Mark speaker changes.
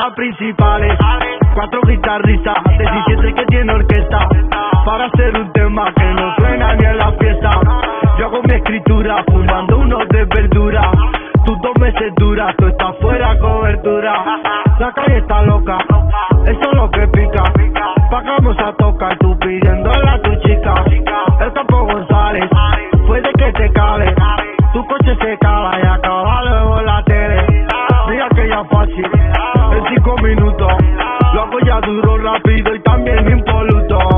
Speaker 1: Principales, 4 guitarristas, 17 que tiene orquesta, para hacer un tema que no suena ni en la fiesta. Yo hago mi escritura, fumando unos de verdura. Tus 2 meses duras, tú estás fuera cobertura. La calle está loca, eso es lo que pica. Pagamos a tocar, tú pidiéndole a tu chica. El Campo González, puede que te cale. Tu coche se cala y acaba luego en la tele. Mira que ya fácil, en 5 minutos. Lo hago ya duro, rápido y también impoluto.